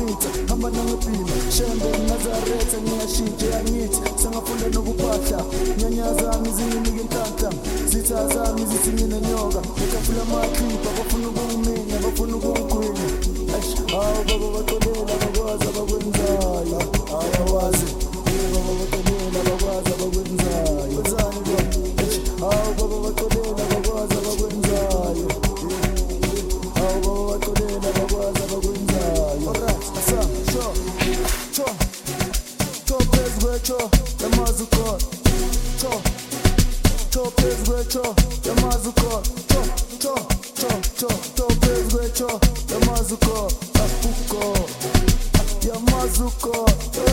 mamitha hamba nangipima shembe Nazareth ngiyashintsha yangithi sengafunda nokuphahla nyanyaza mizinginike inhlanhla zitha zami zithi mina nyoka ngikafula amakhipha bafuna ukungimenya bafuna ukungigwinya hawu baba batolela bakwazi abakwenzayo ayawazi baba batolela bakwazi abakwenzayo wenzani lo hawu baba batolela bakwazi abakwenzayo hawu baba batolela bakwazi abakwenzayo alright asa cho pezwecho yamazuko cho pezwecho yamazuko cho pezwecho yamazuko afuko yamazuko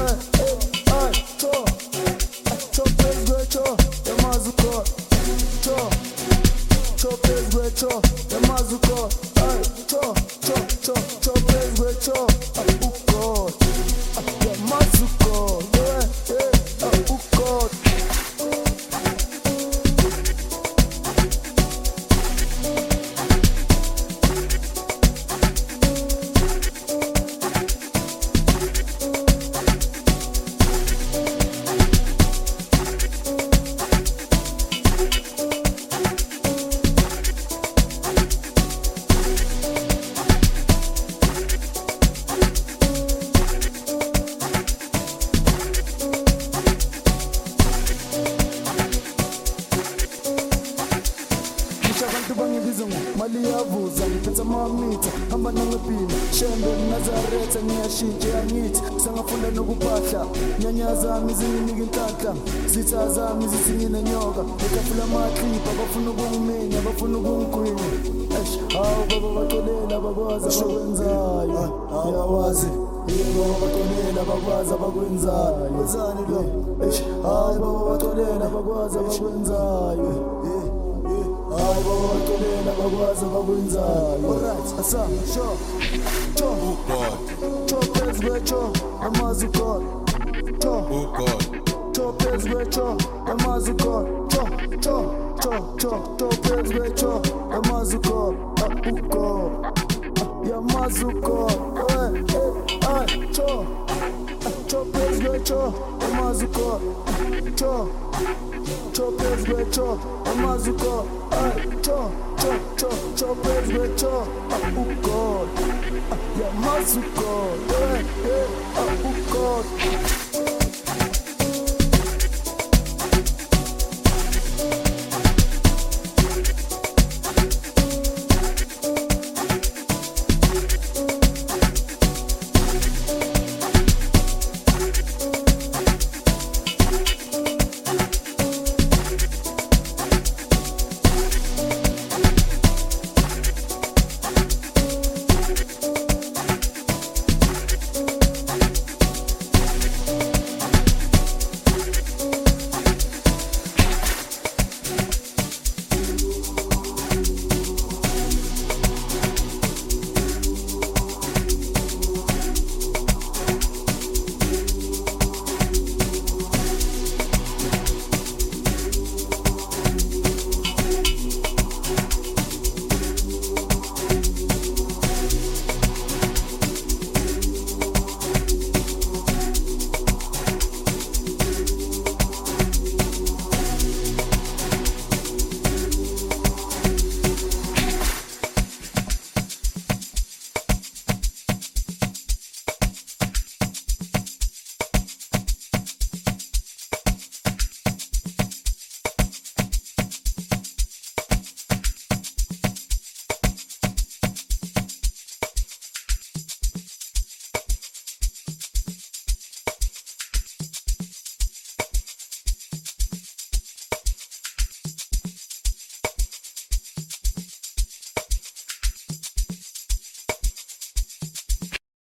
cho pezwecho yamazuko cho pezwecho yamazuko cho pezwecho afuko yamazuko afuko mali yavuza ngiphethe amamitha hamba nangipima shembe Nazareth ngiyashintsha yangithi sengafunda nokuphahla nyanyaza mizinginike inhlanhla zitha zami zithi mina nyoka ngikafula amakhipha bafuna ukungimenya bafuna ukungigwinya hawu baba batolela bakwazi abakwenzayo ayawazi baba batolela bakwazi abakwenzayo wenzani lo hawu baba batolela bakwazi abakwenzayo hayi baba batolela bakwazi abakwenzayo alright asa cho pezwecho yamazuko cho pezwecho yamazuko cho pezwecho yamazuko apuko yamazuko cho pezwecho yamazuko cho pezwecho yamazuko cho pezwecho apuko yamazuko